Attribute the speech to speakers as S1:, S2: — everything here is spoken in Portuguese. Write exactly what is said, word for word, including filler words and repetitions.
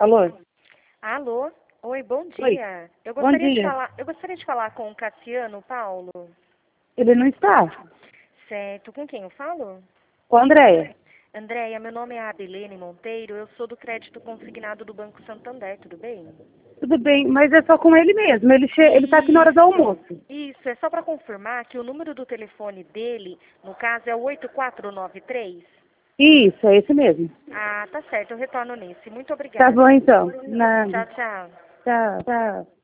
S1: Alô?
S2: Alô? Oi, bom
S1: Oi.
S2: dia. Eu
S1: Bom
S2: gostaria de
S1: dia.
S2: falar, eu gostaria de falar com o Cassiano Paulo.
S1: Ele não está.
S2: Certo. Com quem eu falo?
S1: Com a Andréia.
S2: Andréia, meu nome é Abilene Monteiro, eu sou do crédito consignado do Banco Santander, tudo bem?
S1: Tudo bem, mas é só com ele mesmo. Ele, che... ele tá aqui na hora do almoço.
S2: Isso, é só para confirmar que o número do telefone dele, no caso, é o oito quatro nove três?
S1: Isso, é esse mesmo.
S2: Ah, tá certo, eu retorno nesse. Muito
S1: Tá
S2: obrigada.
S1: bom então.
S2: Tchau,
S1: Nada.
S2: tchau.
S1: Tchau, tchau.